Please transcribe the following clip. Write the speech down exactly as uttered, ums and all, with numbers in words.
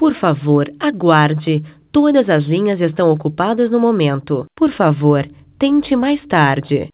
Por favor, aguarde. Todas as linhas estão ocupadas no momento. Por favor, tente mais tarde.